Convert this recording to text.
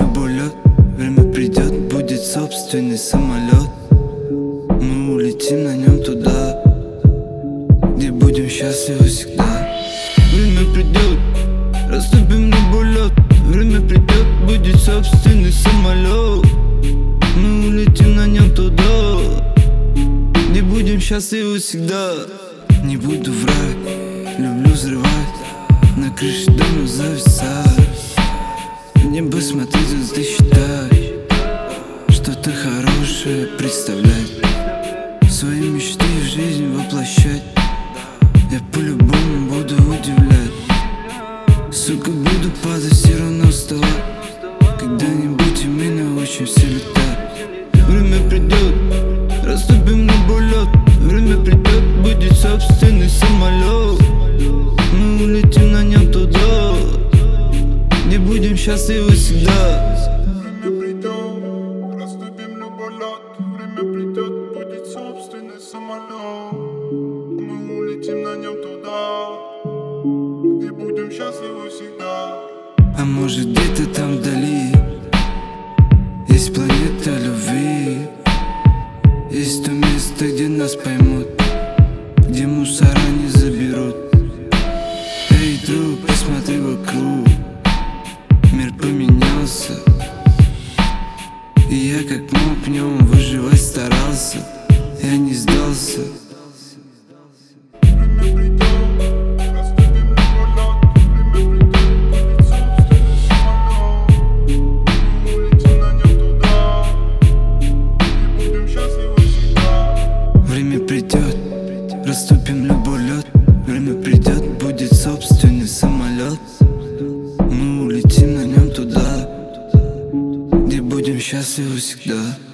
люболет. Время придет, будет собственный самолет. Мы улетим на нем туда, где будем счастливы всегда. Время придет, расступим люболет. Время придет, будет собственный самолет. Мы улетим на нем туда, где будем счастливы всегда. Не буду врать, люблю взрывать, на крыше дома зависать. В небо смотреть, звезды считать, что-то хорошее представлять, свои мечты в жизнь воплощать. Я по-любому буду удивлять. Сука, буду падать, все равно вставать. Когда-нибудь и мы научимся летать. Время придет, расступим люболет. Время придет, будет собственный самолет. Мы улетим на нем туда, где будем счастливы всегда. Время придет, расступим люболет. Время придет, будет собственный самолет. Мы улетим на нем туда, где будем счастливы всегда. А может где-то там вдали есть планета любви. Есть то место, где нас поймут, где мусора не заберут. Эй, друг, посмотри вокруг, мир поменялся, и я как мог в нем выживать старался. Я не сдался. Время придет, расступим люболет. Время придет, будет собственный самолет. Мы улетим на нем туда, где будем счастливы всегда. Время придет, расступим люболет. Время придет, будет собственный самолет. Мы улетим на нем туда, где будем счастливы всегда.